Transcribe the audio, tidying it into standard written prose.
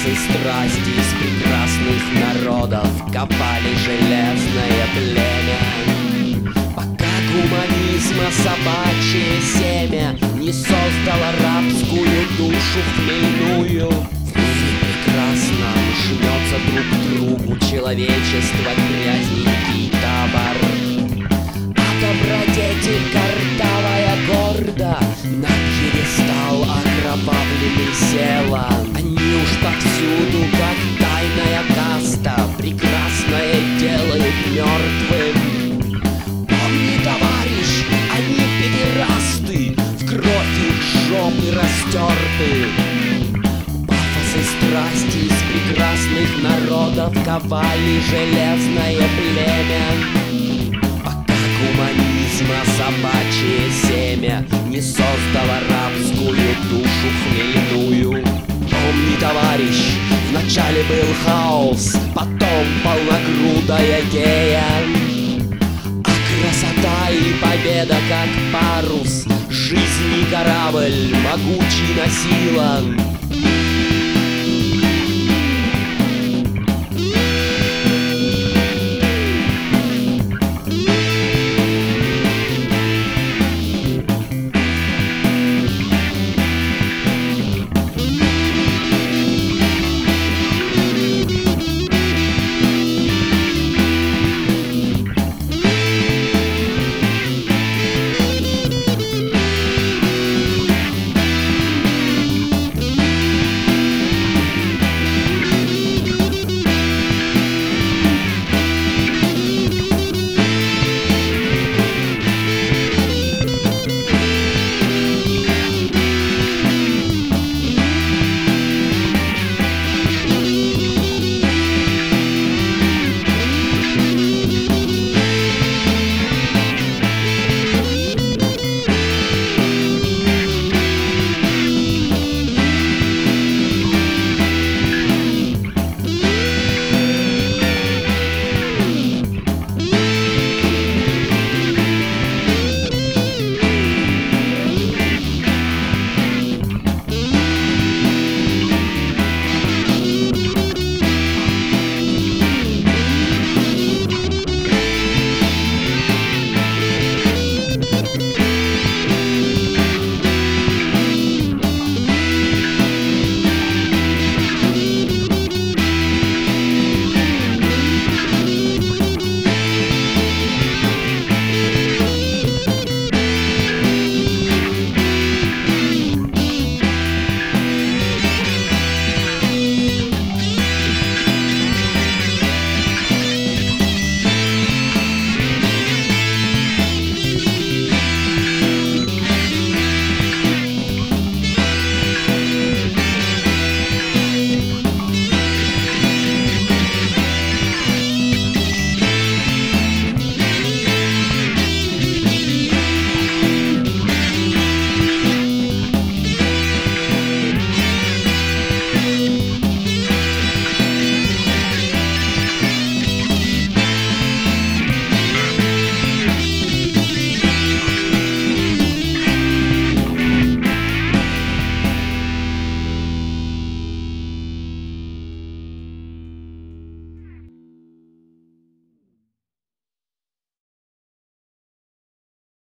Пафос и страсти из прекрасных народов копали железное племя, пока гуманизма собачье семя не создало рабскую душу хмельную. В мире прекрасном жмется друг к другу человечество, грязненький табор. А добродетель картавая гордо на пьедестал окровавленный села. Они уж повсюду, как тайная каста, прекрасное делают мертвым. Помни, товарищ, они педерасты, в кровь их жопы растерты. Пафос и страсти из прекрасных народов ковали железное племя, пока гуманизма собачье семя не создало рабскую душу хмельную. Помни, товарищ, вначале был хаос, потом полногрудая гея, а красота и победа как парус жизни корабль могучий носила.